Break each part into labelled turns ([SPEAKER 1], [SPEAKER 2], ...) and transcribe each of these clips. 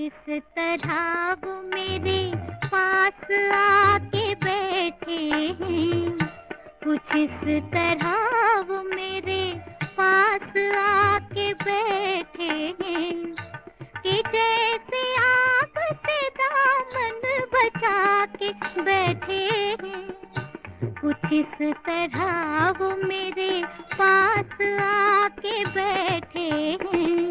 [SPEAKER 1] इस तरह वो मेरे पास आके बैठे हैं, कुछ इस तरह वो मेरे पास आके बैठे हैं कि जैसे आग से दामन बचा के बैठे हैं। कुछ इस तरह वो मेरे पास आके बैठे हैं।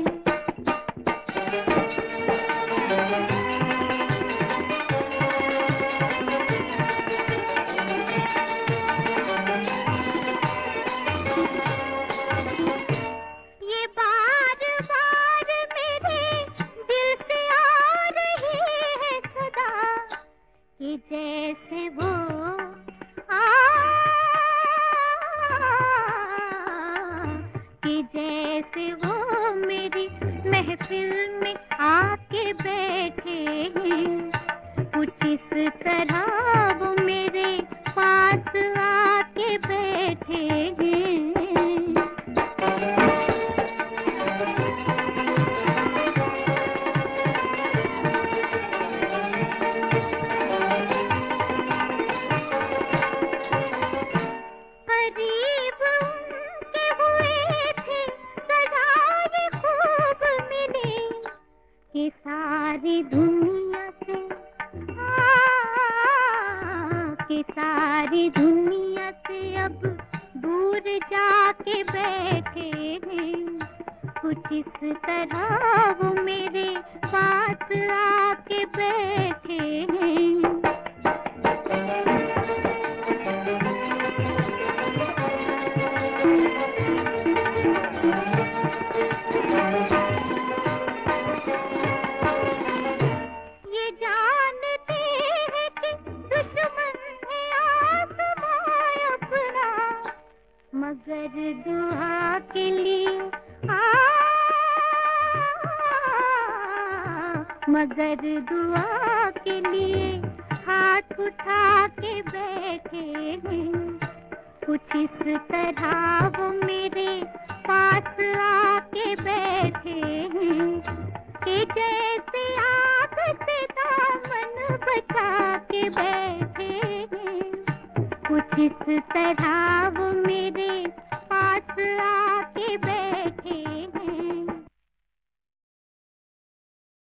[SPEAKER 1] ये बार बार मेरे दिल से आ रही है सदा कि जैसे वो कि जैसे वो मेरी महफिल में आके बैठे हैं। कुछ इस तरह वो मेरे पास आके बैठे हैं। करीब उनके हुए थे सदा ये खूब मिले कि सारी दुनिया से कि सारी दुनिया से अब दूर जाके बैठे हैं। कुछ इस तरह वो मेरे पास आके बैठे हैं। ये जानते हैं कि दुश्मन है आसमां अपना, मगर दुआ के लिए मगर दुआ के लिए हाथ उठा के बैठे हैं। कुछ इस तरह वो मेरे पास आके बैठे हैं कि जैसे आग से दामन बचा के बैठे हैं। कुछ इस तरह वो मेरे पास